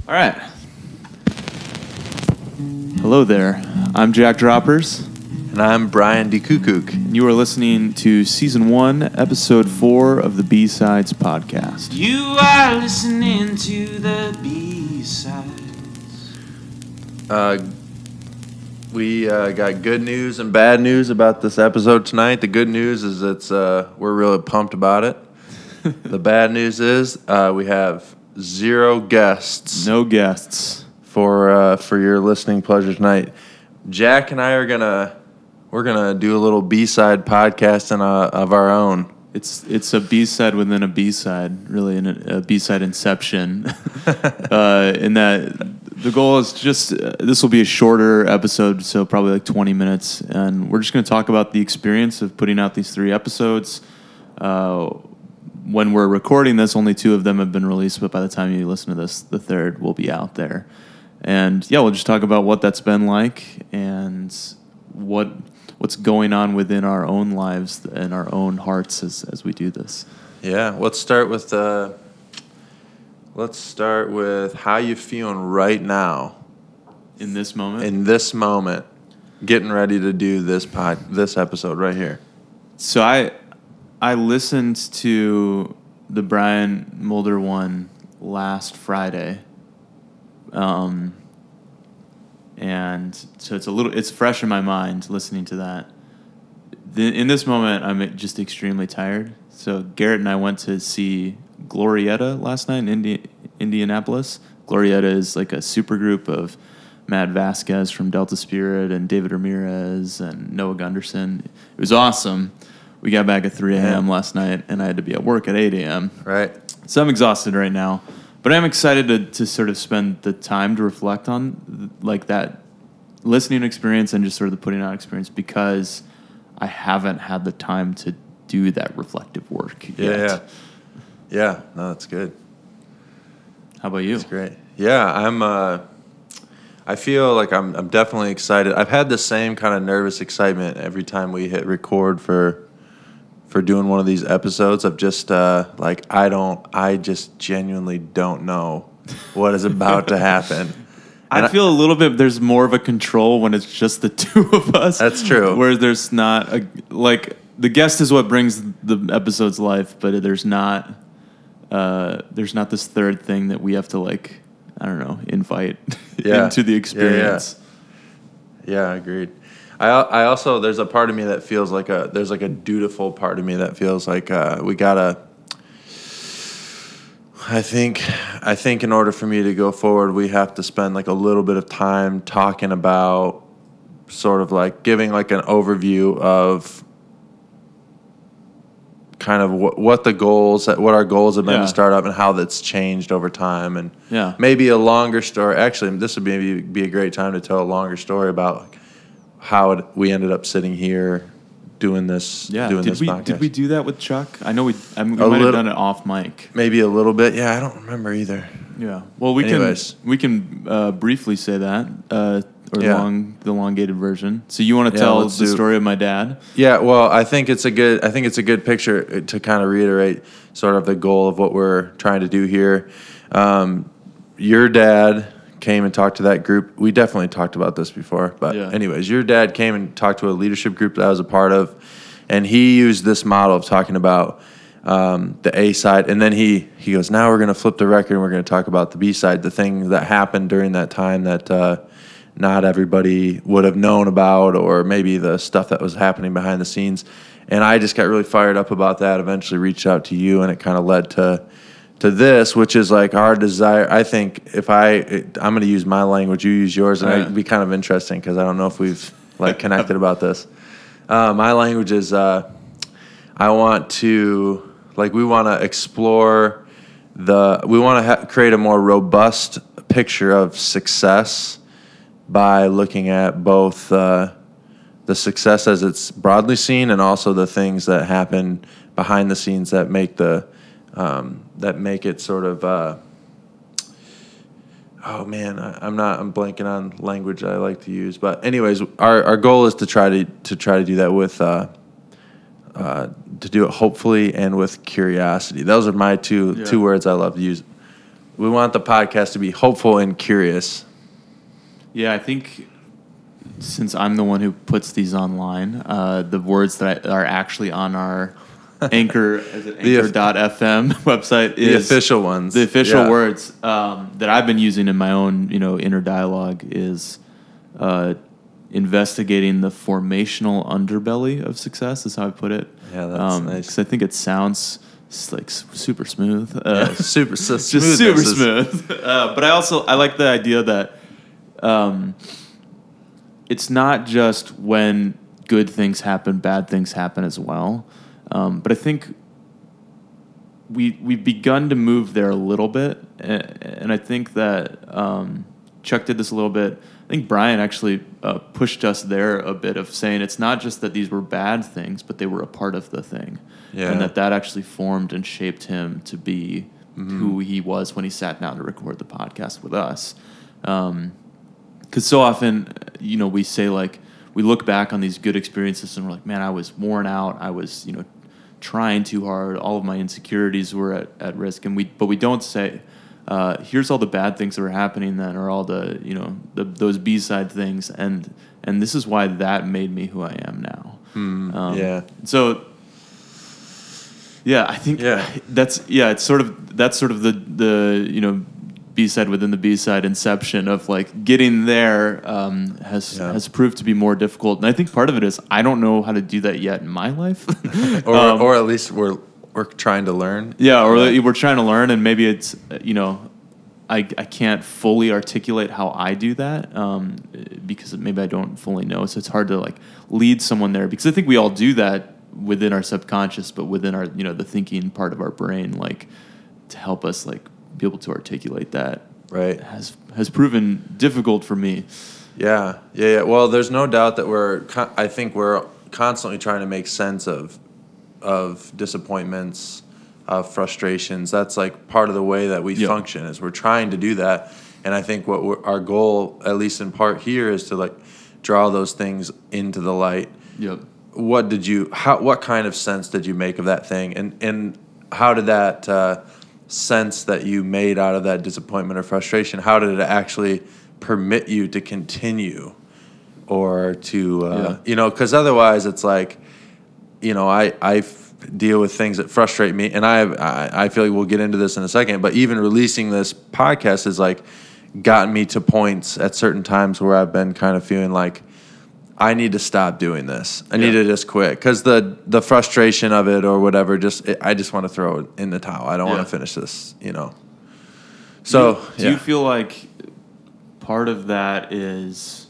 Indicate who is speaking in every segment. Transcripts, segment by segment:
Speaker 1: All right. Hello there. I'm Jack Droppers.
Speaker 2: And I'm Brian DeKukuk.
Speaker 1: And you are listening to Season 1, Episode 4 of the B-Sides Podcast.
Speaker 3: You are listening to the B-Sides.
Speaker 2: We got good news and bad news about this episode tonight. The good news is we're really pumped about it. The bad news is we have 0 guests.
Speaker 1: No guests.
Speaker 2: For your listening pleasure tonight. Jack and I we're gonna do a little B-side podcast of our own.
Speaker 1: It's a B-side within a B-side, really, a B-side inception. In that the goal is just this will be a shorter episode, so probably like 20 minutes, and we're just going to talk about the experience of putting out these 3 episodes. When we're recording this, only 2 of them have been released, but by the time you listen to this, the 3rd will be out there. And yeah, we'll just talk about what that's been like and what's going on within our own lives and our own hearts as we do this.
Speaker 2: Yeah, let's start with how you feeling right now.
Speaker 1: In this moment?
Speaker 2: In this moment, getting ready to do this episode right here. So
Speaker 1: I listened to the Brian Mulder one last Friday. And so it's fresh in my mind listening to that. In this moment, I'm just extremely tired. So Garrett and I went to see Glorietta last night in Indianapolis. Glorietta is like a super group of Matt Vasquez from Delta Spirit and David Ramirez and Noah Gunderson. It was awesome. We got back at 3 a.m. last night, and I had to be at work at 8 a.m.
Speaker 2: Right.
Speaker 1: So I'm exhausted right now. But I'm excited to sort of spend the time to reflect on like that listening experience and just sort of the putting out experience because I haven't had the time to do that reflective work yet.
Speaker 2: Yeah. No, that's good.
Speaker 1: How about you?
Speaker 2: That's great. Yeah, I feel like I'm definitely excited. I've had the same kind of nervous excitement every time we hit record for doing one of these episodes of just I just genuinely don't know what is about to happen.
Speaker 1: I feel a little bit there's more of a control when it's just the 2 of us.
Speaker 2: That's true.
Speaker 1: Where there's not the guest is what brings the episode's life, but there's not this 3rd thing that we have to invite into the experience.
Speaker 2: Yeah, agreed. I also there's a part of me that feels like there's a dutiful part of me that feels like we gotta. I think in order for me to go forward, we have to spend a little bit of time talking about sort of giving an overview of kind of what our goals have been to start up and how that's changed over time, and maybe a longer story. Actually, this would maybe be a great time to tell a longer story about how we ended up sitting here doing this. This podcast.
Speaker 1: Did we do that with Chuck? I know we might have done it off mic.
Speaker 2: Maybe a little bit. Yeah, I don't remember either.
Speaker 1: Yeah. Well, we can briefly say that the elongated version. So you want to tell the story of my dad?
Speaker 2: Yeah. Well, I think it's a good picture to kind of reiterate sort of the goal of what we're trying to do here. Your dad came and talked to that group. We definitely talked about this before, but anyways, your dad came and talked to a leadership group that I was a part of, and he used this model of talking about the A side, and then he goes, now we're going to flip the record and we're going to talk about the B side, the thing that happened during that time that not everybody would have known about, or maybe the stuff that was happening behind the scenes. And I just got really fired up about that, eventually reached out to you, and it kind of led to this, which is our desire. I think if I'm going to use my language, you use yours, and it'd be kind of interesting because I don't know if we've connected about this. My language is we want to explore we want to create a more robust picture of success by looking at both the success as it's broadly seen and also the things that happen behind the scenes that make it sort of I'm blanking on language I like to use, but anyways, our goal is to try to do that with to do it hopefully and with curiosity. Those are my two words I love to use. We want the podcast to be hopeful and curious.
Speaker 1: Yeah, I think since I'm the one who puts these online, the words that are actually on our Anchor.fm website is
Speaker 2: the official ones.
Speaker 1: The official words that I've been using in my own, inner dialogue is investigating the formational underbelly of success. Is how I put it.
Speaker 2: Yeah, that's nice.
Speaker 1: Because I think it sounds like super smooth.
Speaker 2: Super
Speaker 1: just super smooth. But I like the idea that it's not just when good things happen, bad things happen as well. But I think we've begun to move there a little bit, and I think that Chuck did this a little bit. I think Brian actually pushed us there a bit of saying it's not just that these were bad things, but they were a part of the thing, and that actually formed and shaped him to be who he was when he sat down to record the podcast with us. Because so often, we say like we look back on these good experiences and we're like, man, I was worn out. I was, trying too hard. All of my insecurities were at risk, but we don't say, here's all the bad things that were happening then, or all the those B-side things, and this is why that made me who I am now. So I think that's sort of the B-side within the B-side inception of like getting there has proved to be more difficult, and I think part of it is I don't know how to do that yet in my life,
Speaker 2: or at least we're trying to learn.
Speaker 1: We're trying to learn, and maybe it's I can't fully articulate how I do that because maybe I don't fully know, so it's hard to like lead someone there, because I think we all do that within our subconscious, but within our the thinking part of our brain, like to help us like be able to articulate that has proven difficult for me.
Speaker 2: Yeah. Well, there's no doubt that I think we're constantly trying to make sense of disappointments, of frustrations. That's like part of the way that we function, is we're trying to do that. And I think our goal, at least in part here, is to like draw those things into the light.
Speaker 1: Yep.
Speaker 2: What kind of sense did you make of that thing, and how did that sense that you made out of that disappointment or frustration, how did it actually permit you to continue, or to because otherwise it's like I deal with things that frustrate me, and I feel like we'll get into this in a second, but even releasing this podcast has like gotten me to points at certain times where I've been kind of feeling like I need to stop doing this. I need to just quit, because the frustration of it or whatever, I just want to throw it in the towel. I don't want to finish this, So
Speaker 1: do you feel like part of that is?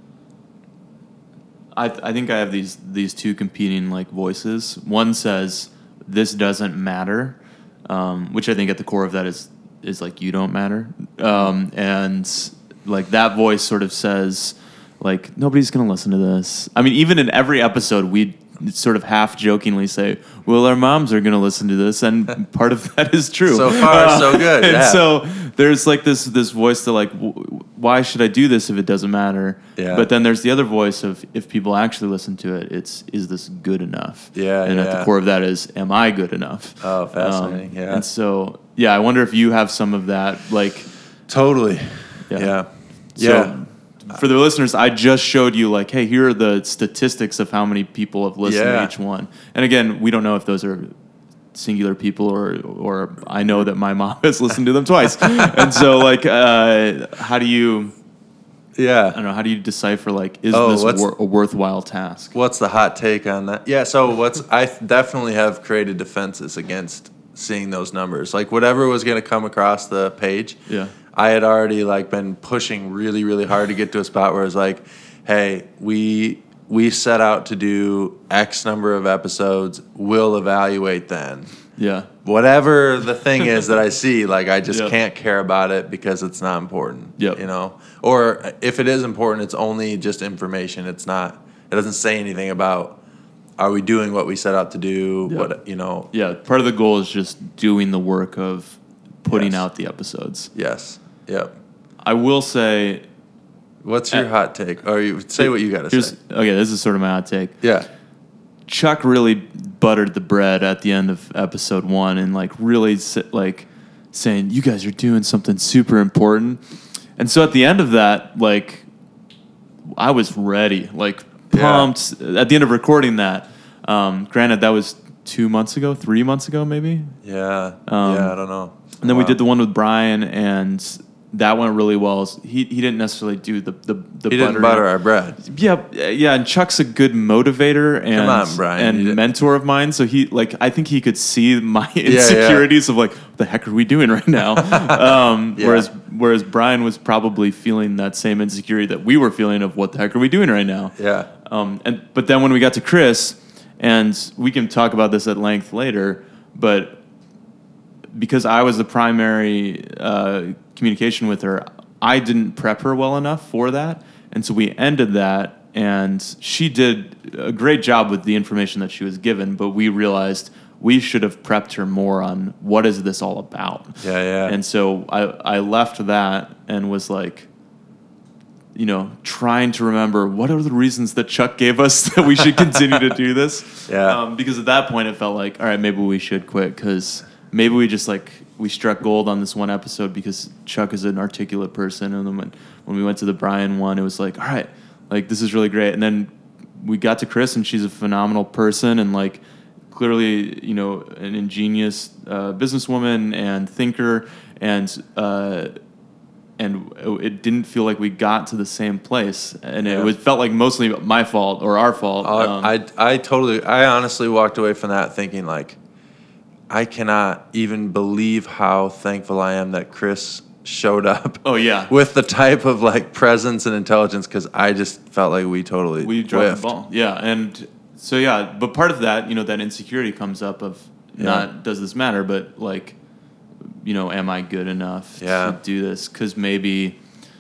Speaker 1: I think I have these two competing like voices. One says this doesn't matter, which I think at the core of that is like you don't matter, and like that voice sort of says, like, nobody's going to listen to this. I mean, even in every episode, we sort of half-jokingly say, well, our moms are going to listen to this, and part of that is true.
Speaker 2: So far, so good.
Speaker 1: And so there's, like, this voice that, like, why should I do this if it doesn't matter?
Speaker 2: Yeah.
Speaker 1: But then there's the other voice of, if people actually listen to it, is this good enough? And at the core of that is, am I good enough?
Speaker 2: Oh, fascinating,
Speaker 1: And so, I wonder if you have some of that, like...
Speaker 2: Totally.
Speaker 1: So, for the listeners, I just showed you, like, hey, here are the statistics of how many people have listened to each one. And again, we don't know if those are singular people or I know that my mom has listened to them twice. And so, like, how do you... I don't know, how do you decipher, like, is this a worthwhile task?
Speaker 2: What's the hot take on that? Yeah, so I definitely have created defenses against seeing those numbers. Like, whatever was going to come across the page... I had already like been pushing really, really hard to get to a spot where it's like, hey, we set out to do X number of episodes. We'll evaluate then. Whatever the thing is that I see, like I just can't care about it because it's not important. Or if it is important, it's only just information. It's not. It doesn't say anything about, are we doing what we set out to do? What
Speaker 1: Part of the goal is just doing the work of putting out the episodes. I will say...
Speaker 2: What's your hot take? Or you say what you got to say.
Speaker 1: Okay, this is sort of my hot take. Chuck really buttered the bread at the end of episode 1 and like really saying, you guys are doing something super important. And so at the end of that, like, I was ready, like pumped. At the end of recording that, granted, that was 3 months ago, maybe.
Speaker 2: Yeah. I don't know.
Speaker 1: And then we did the one with Brian, and that went really well. He didn't necessarily do the
Speaker 2: He didn't butter our bread.
Speaker 1: Yeah, and Chuck's a good motivator and
Speaker 2: Come on, Brian.
Speaker 1: and mentor of mine. So I think he could see my insecurities of like, what the heck are we doing right now? Whereas Brian was probably feeling that same insecurity that we were feeling of what the heck are we doing right now?
Speaker 2: Yeah.
Speaker 1: But then when we got to Chris, and we can talk about this at length later, but because I was the primary communication with her, I didn't prep her well enough for that. And so we ended that, and she did a great job with the information that she was given, but we realized we should have prepped her more on what is this all about.
Speaker 2: Yeah.
Speaker 1: And so I left that and was like, trying to remember what are the reasons that Chuck gave us that we should continue to do this.
Speaker 2: Yeah.
Speaker 1: Because at that point it felt like, all right, maybe we should quit, because maybe we just we struck gold on this one episode because Chuck is an articulate person. And then when we went to the Brian one, it was like, all right, like this is really great. And then we got to Chris, and she's a phenomenal person, and like clearly, an ingenious businesswoman and thinker, and it didn't feel like we got to the same place, and it felt like mostly my fault or our fault.
Speaker 2: I honestly walked away from that thinking like, I cannot even believe how thankful I am that Chris showed up.
Speaker 1: Oh yeah,
Speaker 2: with the type of like presence and intelligence, because I just felt like we
Speaker 1: dropped the ball. Yeah, and so but part of that, that insecurity comes up of not does this matter, but like, am I good enough to do this? Because maybe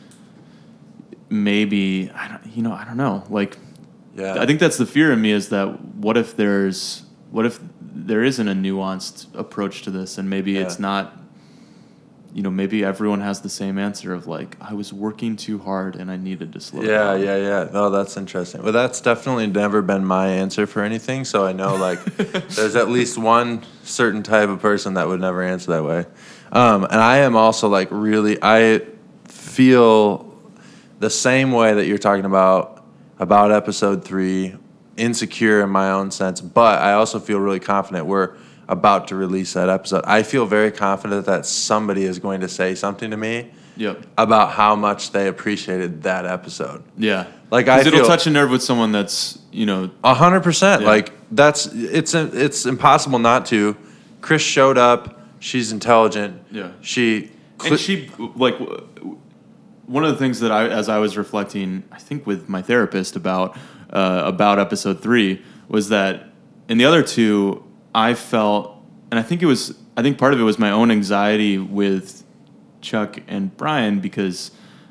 Speaker 1: I don't know. Like, I think that's the fear in me, is that what if there isn't a nuanced approach to this, and maybe it's not, maybe everyone has the same answer of like, I was working too hard and I needed to slow down.
Speaker 2: Yeah. No, that's interesting. Well, that's definitely never been my answer for anything. So I know like there's at least one certain type of person that would never answer that way. And I am also like I feel the same way that you're talking about episode 3, insecure in my own sense, but I also feel really confident we're about to release that episode. I feel very confident that somebody is going to say something to me about how much they appreciated that episode.
Speaker 1: Yeah.
Speaker 2: Like
Speaker 1: it'll touch a nerve with someone that's,
Speaker 2: 100%. Yeah. Like it's impossible not to. Chris showed up. She's intelligent.
Speaker 1: Yeah.
Speaker 2: And
Speaker 1: she like one of the things that as I was reflecting, I think with my therapist about episode 3, was that in the other 2, I felt, and I think part of it was my own anxiety with Chuck and Brian, because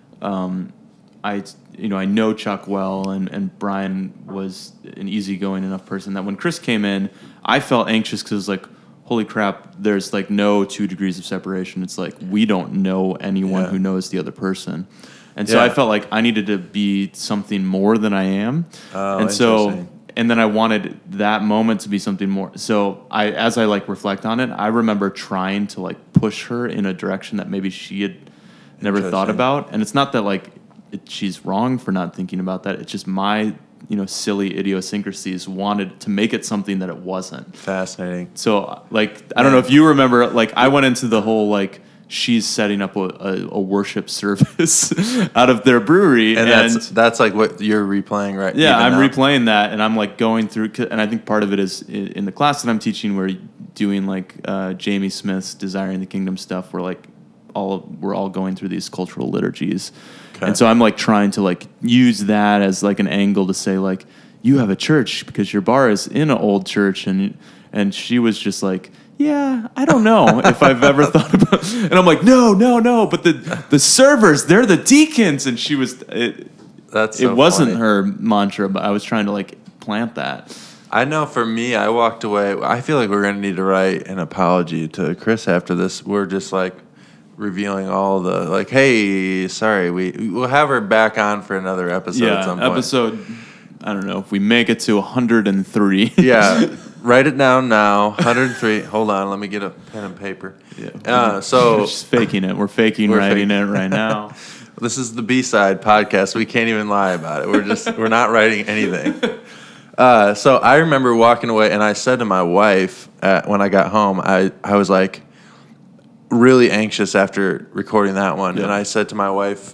Speaker 1: I know Chuck well, and Brian was an easygoing enough person that when Chris came in, I felt anxious because it was like, holy crap, there's like no 2 degrees of separation. It's like we don't know anyone who knows the other person. And so I felt like I needed to be something more than I am.
Speaker 2: Oh,
Speaker 1: and so, and then I wanted that moment to be something more. So as I like reflect on it, I remember trying to like push her in a direction that maybe she had never thought about. And it's not that like she's wrong for not thinking about that. It's just my, silly idiosyncrasies wanted to make it something that it wasn't.
Speaker 2: Fascinating.
Speaker 1: So like, I don't know if you remember, like I went into the whole like, she's setting up a worship service out of their brewery.
Speaker 2: And that's like what you're replaying, right?
Speaker 1: Yeah, I'm replaying that, and I'm like going through, and I think part of it is in the class that I'm teaching, we're doing like Jamie Smith's Desiring the Kingdom stuff, where like we're all going through these cultural liturgies. Okay. And so I'm like trying to like use that as like an angle to say like, you have a church because your bar is in an old church, and she was just like, yeah, I don't know if I've ever thought about it. And I'm like, no, but the servers, they're the deacons. And she was, it wasn't
Speaker 2: funny.
Speaker 1: Her mantra, but I was trying to like plant that.
Speaker 2: I know for me, I walked away. I feel like we're going to need to write an apology to Chris after this. We're just like revealing all the like, hey, sorry, we'll have her back on for another episode at some point.
Speaker 1: I don't know, if we make it to 103.
Speaker 2: Yeah. write it down now. 103. Hold on, let me get a pen and paper.
Speaker 1: Yeah.
Speaker 2: So
Speaker 1: We're just faking it. We're faking writing it right now.
Speaker 2: this is the B-side podcast. We can't even lie about it. We're not writing anything. So I remember walking away, and I said to my wife when I got home, I was like really anxious after recording that one, and I said to my wife,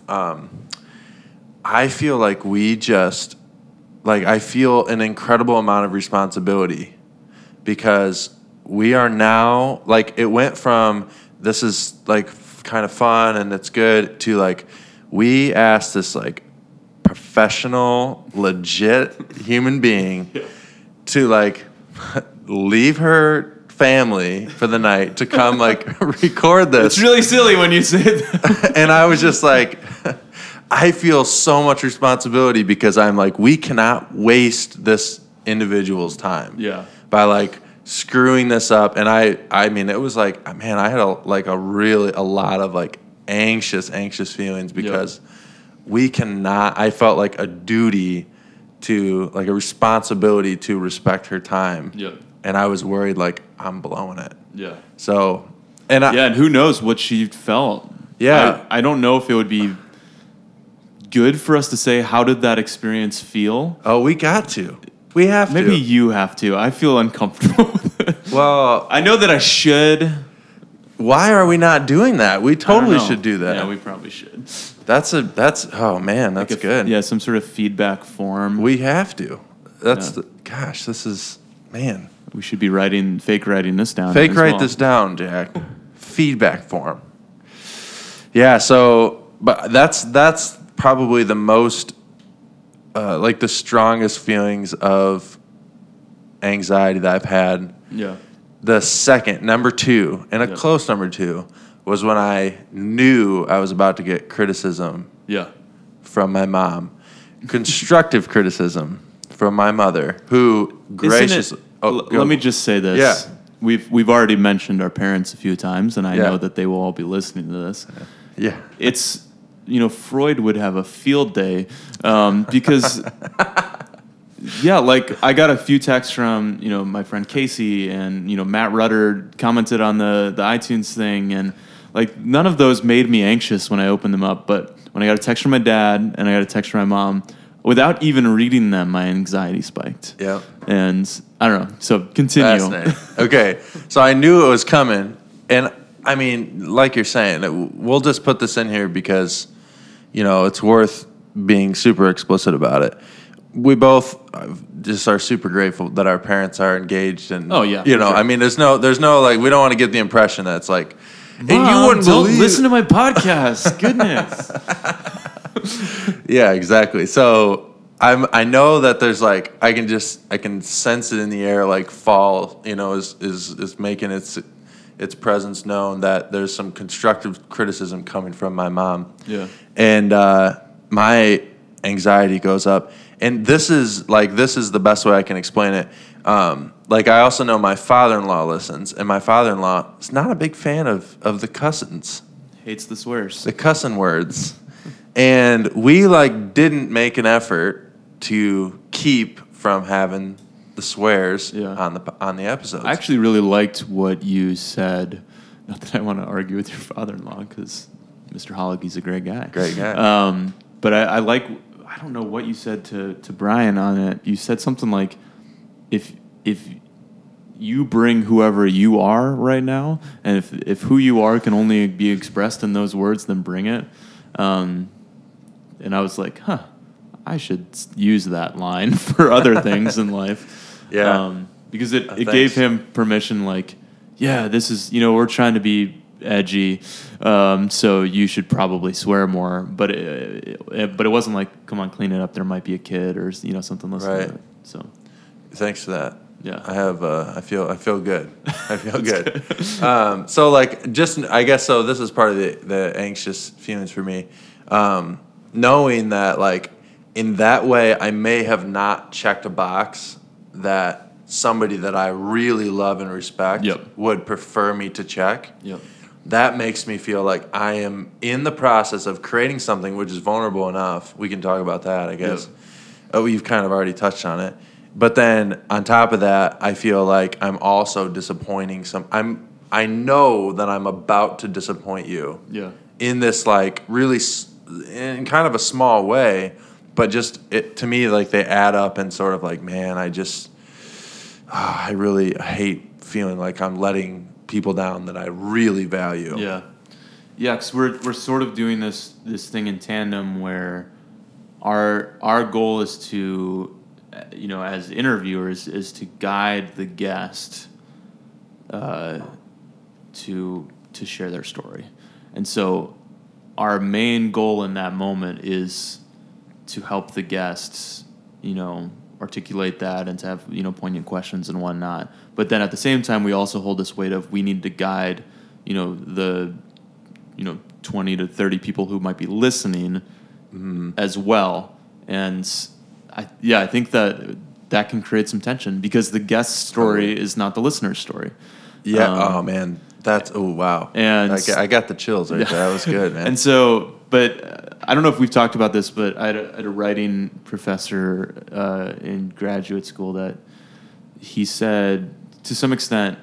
Speaker 2: I feel like I feel an incredible amount of responsibility because we are now, like, it went from this is like kind of fun and it's good to like we asked this like professional, legit human being to like leave her family for the night to come like record this.
Speaker 1: It's really silly when you say that.
Speaker 2: And I was just like, I feel so much responsibility because I'm like, we cannot waste this individual's time.
Speaker 1: Yeah.
Speaker 2: By like screwing this up. And I mean, it was like, man, I had a lot of like anxious feelings because I felt like a duty to, like a responsibility to respect her time.
Speaker 1: Yeah.
Speaker 2: And I was worried like I'm blowing it.
Speaker 1: Yeah.
Speaker 2: So,
Speaker 1: and who knows what she felt.
Speaker 2: Yeah.
Speaker 1: I don't know if it would be good for us to say, how did that experience feel?
Speaker 2: Oh, we got to. We have to.
Speaker 1: Maybe you have to. I feel uncomfortable with it.
Speaker 2: Well,
Speaker 1: I know that I should.
Speaker 2: Why are we not doing that? We totally should do that.
Speaker 1: Yeah, we probably should.
Speaker 2: That's oh man, that's
Speaker 1: like
Speaker 2: good.
Speaker 1: Yeah, some sort of feedback form.
Speaker 2: We have to. This is, man.
Speaker 1: We should be fake writing this down.
Speaker 2: Write this down, Jack. Feedback form. Yeah, so, but that's probably the most, like the strongest feelings of anxiety that I've had.
Speaker 1: Yeah.
Speaker 2: The second, number two, and a close number two, was when I knew I was about to get criticism from my mom. Constructive criticism from my mother, who graciously...
Speaker 1: let me just say this.
Speaker 2: Yeah.
Speaker 1: We've already mentioned our parents a few times, and I know that they will all be listening to this.
Speaker 2: Yeah.
Speaker 1: It's, Freud would have a field day because... Yeah, like I got a few texts from, my friend Casey and, Matt Rudder commented on the iTunes thing, and like none of those made me anxious when I opened them up. But when I got a text from my dad and I got a text from my mom, without even reading them, my anxiety spiked.
Speaker 2: Yeah.
Speaker 1: And I don't know. So continue.
Speaker 2: Fascinating. Okay. So I knew it was coming. And I mean, like you're saying, we'll just put this in here because, it's worth being super explicit about it. We both just are super grateful that our parents are engaged, and
Speaker 1: sure.
Speaker 2: I mean, there's no like, we don't want to get the impression that it's like,
Speaker 1: Mom,
Speaker 2: and you wouldn't
Speaker 1: don't
Speaker 2: believe
Speaker 1: listen to my podcast. Goodness.
Speaker 2: Yeah, exactly. So I know that there's like I can sense it in the air, like fall, is making its presence known, that there's some constructive criticism coming from my mom.
Speaker 1: Yeah.
Speaker 2: And my anxiety goes up. And this is the best way I can explain it. Like I also know my father-in-law listens, and my father-in-law is not a big fan of the cussings.
Speaker 1: Hates the swears.
Speaker 2: The cussing words. And we like didn't make an effort to keep from having the swears on the episodes.
Speaker 1: I actually really liked what you said. Not that I want to argue with your father-in-law, because Mr. Holligy's a great guy.
Speaker 2: Great guy.
Speaker 1: But I like... I don't know what you said to Brian on it. You said something like, if you bring whoever you are right now, and if who you are can only be expressed in those words, then bring it. And I was like, I should use that line for other things in life.
Speaker 2: Yeah.
Speaker 1: Because it gave him permission, like, yeah, this is, we're trying to be edgy, so you should probably swear more, but it wasn't like, come on, clean it up, there might be a kid or something listening to it. So
Speaker 2: thanks for that.
Speaker 1: Yeah,
Speaker 2: I have I feel good. I feel good. So like, just I guess, so this is part of the anxious feelings for me, knowing that like in that way I may have not checked a box that somebody that I really love and respect would prefer me to check. That makes me feel like I am in the process of creating something which is vulnerable enough. We can talk about that, I guess. Oh, you've kind of already touched on it. But then on top of that, I feel like I'm also disappointing I know that I'm about to disappoint you.
Speaker 1: Yeah.
Speaker 2: In this like really in kind of a small way, but just to me like they add up and sort of like, man, I really hate feeling like I'm letting people down that I really value.
Speaker 1: Yeah. Yeah, because we're sort of doing this thing in tandem where our goal is to, as interviewers, is to guide the guest to share their story. And so our main goal in that moment is to help the guests, articulate that and to have, poignant questions and whatnot. But then at the same time, we also hold this weight of we need to guide, the 20 to 30 people who might be listening as well. And I think that can create some tension because the guest's story is not the listener's story.
Speaker 2: Yeah. Oh man, wow.
Speaker 1: And
Speaker 2: I got the chills right there. That was good, man.
Speaker 1: And so, but I don't know if we've talked about this, but I had a writing professor in graduate school that he said, to some extent,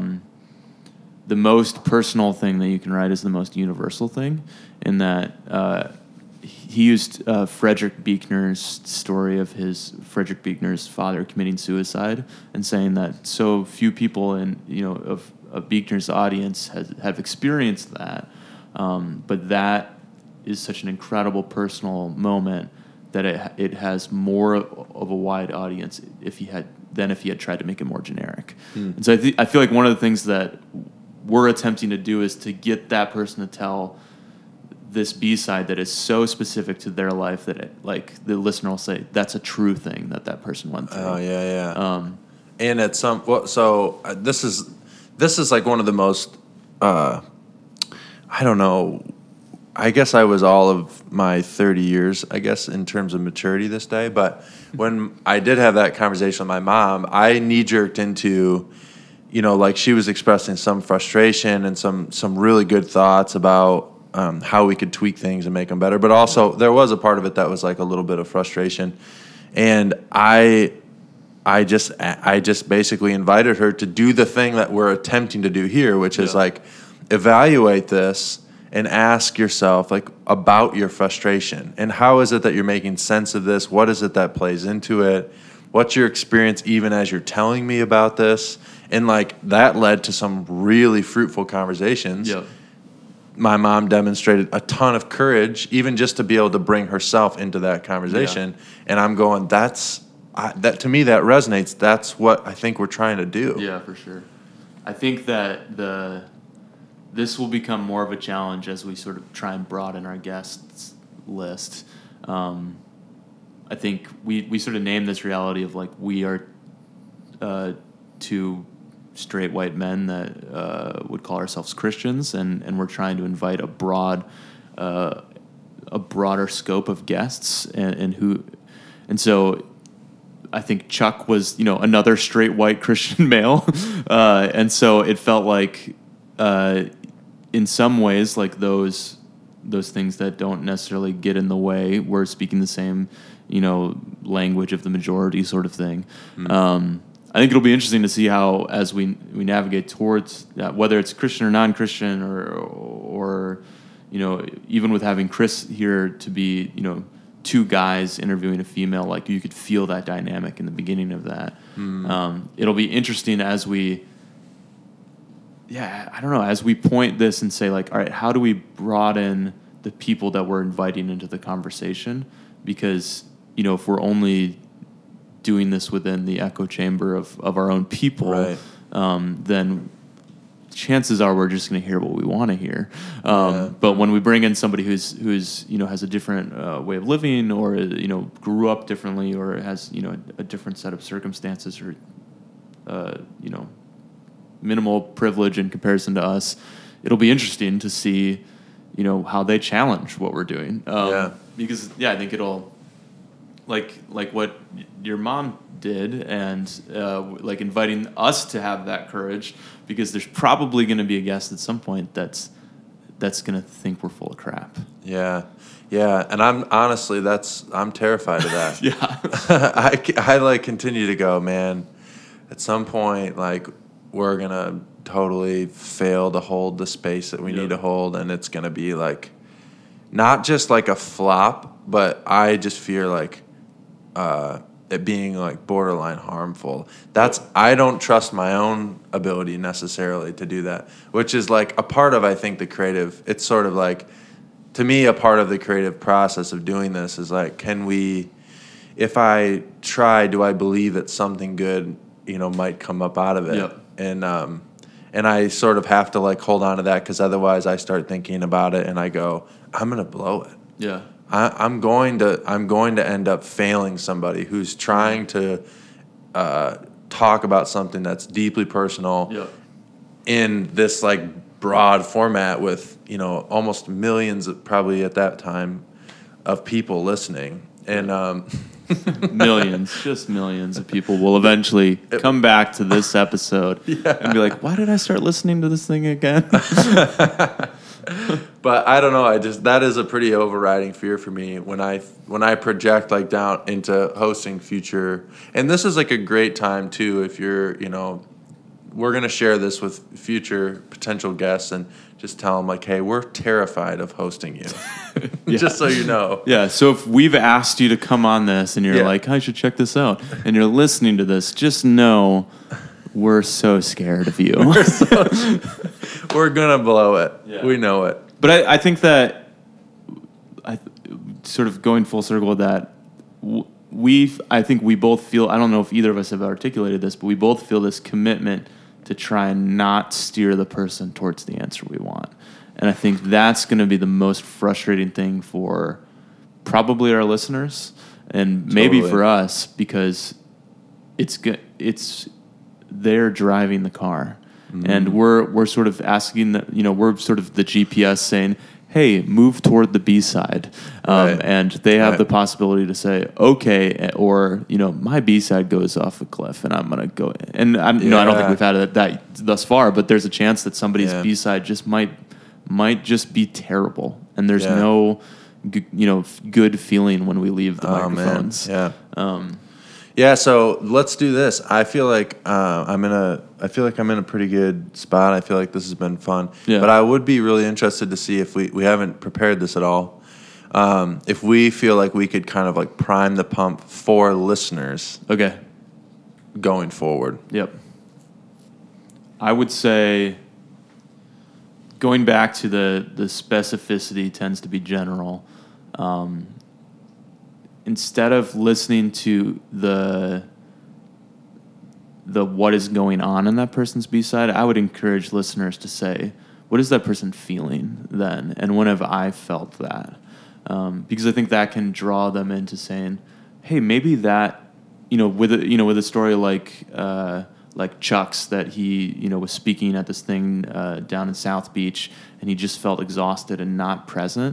Speaker 1: the most personal thing that you can write is the most universal thing, in that he used Frederick Buechner's story of Frederick Buechner's father committing suicide and saying that so few people of Buechner's audience have experienced that, but that is such an incredible personal moment that it has more of a wide audience than if he had tried to make it more generic. And so I feel like one of the things that we're attempting to do is to get that person to tell this B-side that is so specific to their life that the listener will say that's a true thing that person went through.
Speaker 2: Oh yeah. And at this is like one of the most I don't know. I guess I was all of my 30 years, I guess, in terms of maturity this day. But when I did have that conversation with my mom, I knee-jerked into, like she was expressing some frustration and some really good thoughts about how we could tweak things and make them better. But also there was a part of it that was like a little bit of frustration. And I just basically invited her to do the thing that we're attempting to do here, which is like evaluate this and ask yourself like about your frustration and how is it that you're making sense of this? What is it that plays into it? What's your experience even as you're telling me about this? And like that led to some really fruitful conversations.
Speaker 1: Yep.
Speaker 2: My mom demonstrated a ton of courage, even just to be able to bring herself into that conversation. Yeah. And I'm going, that to me that resonates. That's what I think we're trying to do.
Speaker 1: Yeah, for sure. I think that this will become more of a challenge as we sort of try and broaden our guests list. I think we sort of named this reality of like we are two straight white men that would call ourselves Christians, and we're trying to invite a broader scope of guests, and so I think Chuck was another straight white Christian male, and so it felt like in some ways like those things that don't necessarily get in the way, we're speaking the same language of the majority sort of thing. I think it'll be interesting to see how, as we navigate towards that, whether it's Christian or non-Christian, or even with having Chris here to be two guys interviewing a female, like you could feel that dynamic in the beginning of that. It'll be interesting as we point this and say like, all right, how do we broaden the people that we're inviting into the conversation? Because if we're only doing this within the echo chamber of our own people, right, then chances are we're just going to hear what we want to hear. But when we bring in somebody who's has a different way of living, or grew up differently, or has a different set of circumstances, or minimal privilege in comparison to us, it'll be interesting to see how they challenge what we're doing. Because I think it'll like what your mom did, and like inviting us to have that courage, because there's probably going to be a guest at some point that's that's going to think we're full of crap.
Speaker 2: Yeah. Yeah. And I'm terrified of that.
Speaker 1: Yeah.
Speaker 2: I like continue to go, man, at some point, like, we're going to totally fail to hold the space that we need to hold. And it's going to be like, not just like a flop, but I just fear like, it being like borderline harmful. I don't trust my own ability necessarily to do that, which is like a part of, I think, the creative. It's sort of like, to me, a part of the creative process of doing this is like, if I try, do I believe that something good, might come up out of it?
Speaker 1: Yep.
Speaker 2: And I sort of have to like hold on to that, because otherwise I start thinking about it and I go, I'm gonna blow it.
Speaker 1: Yeah.
Speaker 2: I'm going to end up failing somebody who's trying to talk about something that's deeply personal in this like broad format with almost millions, probably at that time, of people listening. And
Speaker 1: just millions of people will eventually come back to this episode and be like, why did I start listening to this thing again?
Speaker 2: But I don't know. That is a pretty overriding fear for me when I project like down into hosting future. And this is like a great time too, if you're, we're going to share this with future potential guests and just tell them like, hey, we're terrified of hosting you. Just so you know.
Speaker 1: Yeah. So if we've asked you to come on this and you're like, I should check this out, and you're listening to this, just know we're so scared of you.
Speaker 2: We're going to blow it.
Speaker 1: Yeah.
Speaker 2: We know it.
Speaker 1: But I think that, sort of going full circle with that, I think we both feel, I don't know if either of us have articulated this, but we both feel this commitment to try and not steer the person towards the answer we want. And I think that's going to be the most frustrating thing for probably our listeners and maybe for us, because they're driving the car. Mm-hmm. And we're sort of asking that, we're sort of the GPS saying, hey, move toward the B side.
Speaker 2: Right.
Speaker 1: And they have the possibility to say, okay, or, my B side goes off a cliff and I'm going to go. And I don't think we've had that thus far, but there's a chance that somebody's B side just might just be terrible. And there's no, good feeling when we leave the microphones.
Speaker 2: Man. Yeah. Yeah, so let's do this. I feel like I'm in a pretty good spot. I feel like this has been fun. Yeah. But I would be really interested to see if we haven't prepared this at all. If we feel like we could kind of like prime the pump for listeners.
Speaker 1: Okay.
Speaker 2: Going forward.
Speaker 1: Yep. I would say going back to the specificity tends to be general. Instead of listening to the what is going on in that person's B-side, I would encourage listeners to say, what is that person feeling then? And when have I felt that? Because I think that can draw them into saying, hey, maybe that, with a story like Chuck's, that he, was speaking at this thing down in South Beach, and he just felt exhausted and not present.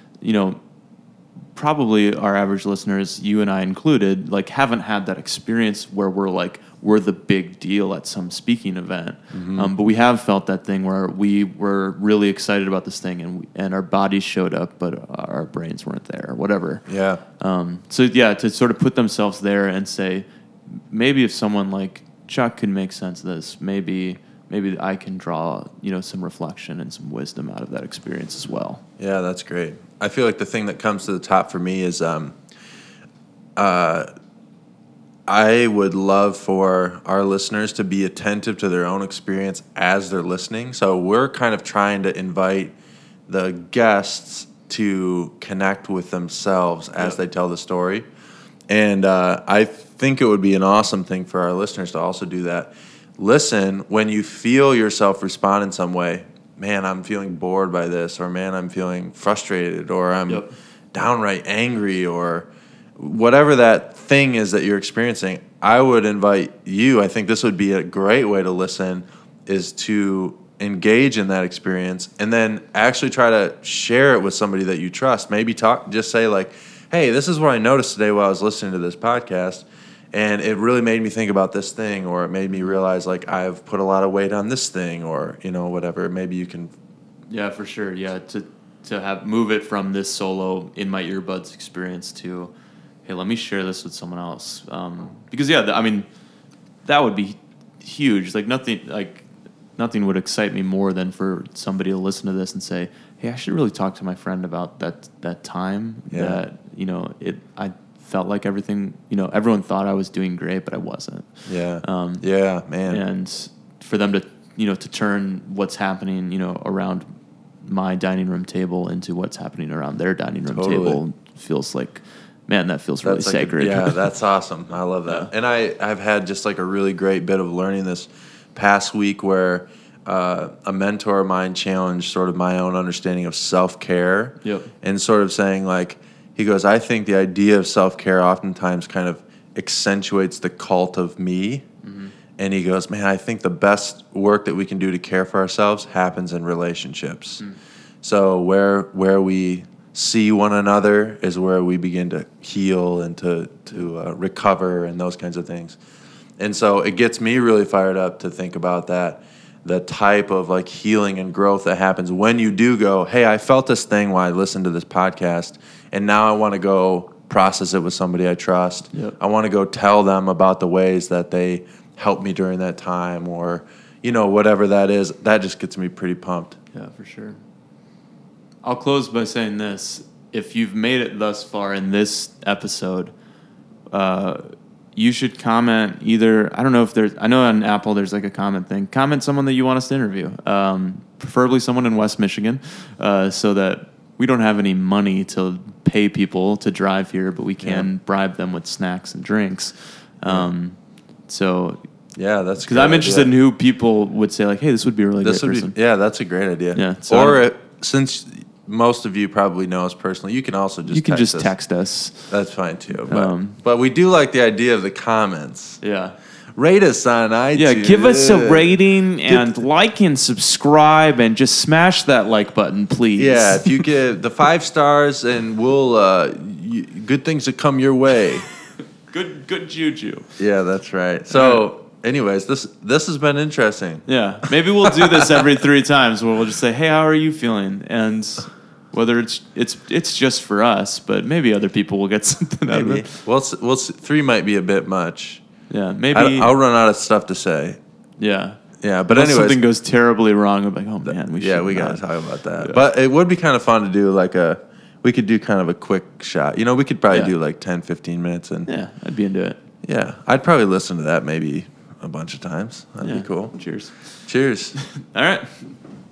Speaker 1: Probably our average listeners, you and I included, like haven't had that experience where we're the big deal at some speaking event. Mm-hmm. But we have felt that thing where we were really excited about this thing and our bodies showed up, but our brains weren't there or whatever.
Speaker 2: Yeah.
Speaker 1: To sort of put themselves there and say, maybe if someone like Chuck can make sense of this, maybe I can draw, some reflection and some wisdom out of that experience as well.
Speaker 2: Yeah, that's great. I feel like the thing that comes to the top for me is I would love for our listeners to be attentive to their own experience as they're listening. So we're kind of trying to invite the guests to connect with themselves as they tell the story. And I think it would be an awesome thing for our listeners to also do that. Listen when you feel yourself respond in some way. Man, I'm feeling bored by this, or man, I'm feeling frustrated, or I'm downright angry, or whatever that thing is that you're experiencing. I would invite you, I think this would be a great way to listen, is to engage in that experience and then actually try to share it with somebody that you trust. Maybe just say like, hey, this is what I noticed today while I was listening to this podcast. And it really made me think about this thing, or it made me realize like I've put a lot of weight on this thing, or whatever. Maybe you can
Speaker 1: Yeah, for sure. Yeah, to have move it from this solo in my earbuds experience to, hey, let me share this with someone else. Because I mean, that would be huge. Nothing would excite me more than for somebody to listen to this and say, hey, I should really talk to my friend about that time that I felt like everything, everyone thought I was doing great, but I wasn't.
Speaker 2: Yeah. Man.
Speaker 1: And for them to, to turn what's happening, around my dining room table into what's happening around their dining room table feels like, man, that feels really sacred.
Speaker 2: That's awesome. I love that. Yeah. And I've had just like a really great bit of learning this past week where a mentor of mine challenged sort of my own understanding of self-care.
Speaker 1: Yep.
Speaker 2: And sort of saying like, he goes, I think the idea of self-care oftentimes kind of accentuates the cult of me. Mm-hmm. And he goes, man, I think the best work that we can do to care for ourselves happens in relationships. Mm. So where we see one another is where we begin to heal and to recover and those kinds of things. And so it gets me really fired up to think about that, the type of like healing and growth that happens when you do go, hey, I felt this thing while I listened to this podcast, and now I want to go process it with somebody I trust.
Speaker 1: Yep.
Speaker 2: I want to go tell them about the ways that they helped me during that time, or, whatever that is. That just gets me pretty pumped.
Speaker 1: Yeah, for sure. I'll close by saying this. If you've made it thus far in this episode, you should comment either, I don't know if I know on Apple there's like a comment thing. Comment someone that you want us to interview, preferably someone in West Michigan, so that we don't have any money to pay people to drive here, but we can bribe them with snacks and drinks. So
Speaker 2: yeah, that's
Speaker 1: because I'm interested in who people would say like, hey, this would be a really great person.
Speaker 2: That's a great idea.
Speaker 1: Yeah,
Speaker 2: so since most of you probably know us personally, you can also just
Speaker 1: text us.
Speaker 2: That's fine too. But we do like the idea of the comments.
Speaker 1: Yeah.
Speaker 2: Rate us on iTunes.
Speaker 1: Yeah, give us a rating and like and subscribe and just smash that like button, please.
Speaker 2: Yeah, if you give the 5 stars, and we'll good things that come your way.
Speaker 1: Good juju.
Speaker 2: Yeah, that's right. So, anyways, this has been interesting.
Speaker 1: Yeah, maybe we'll do this every 3 times where we'll just say, "Hey, how are you feeling?" And whether it's just for us, but maybe other people will get something out of it.
Speaker 2: Well, 3 might be a bit much.
Speaker 1: Yeah, maybe
Speaker 2: I'll run out of stuff to say.
Speaker 1: Yeah.
Speaker 2: Yeah, but
Speaker 1: anyways,
Speaker 2: anyways,
Speaker 1: something goes terribly wrong. I'm like, oh man, we
Speaker 2: gotta talk about that. Yeah. But it would be kind of fun to do we could do kind of a quick shot. We could probably do like 10, 15 minutes. And
Speaker 1: yeah, I'd be into it.
Speaker 2: Yeah, I'd probably listen to that maybe a bunch of times. That'd be cool.
Speaker 1: Cheers.
Speaker 2: Cheers.
Speaker 1: All right.